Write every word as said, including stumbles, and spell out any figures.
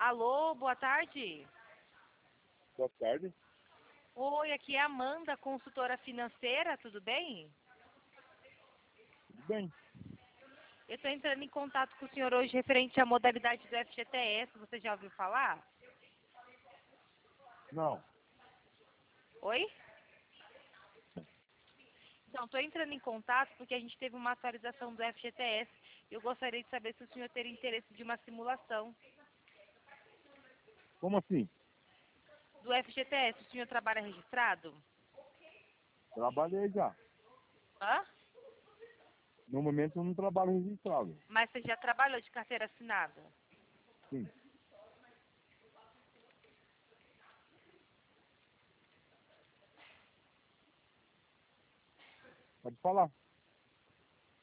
Alô, boa tarde. Boa tarde. Oi, aqui é a Amanda, consultora financeira, tudo bem? Tudo bem? Eu estou entrando em contato com o senhor hoje referente à modalidade do F G T S, você já ouviu falar? Não. Oi? Então, estou entrando em contato porque a gente teve uma atualização do F G T S e eu gostaria de saber se o senhor teria interesse de uma simulação Como assim? do F G T S. O senhor trabalha registrado? Trabalhei já. Hã? No momento eu não trabalho registrado. Mas você já trabalhou de carteira assinada? Sim. Pode falar.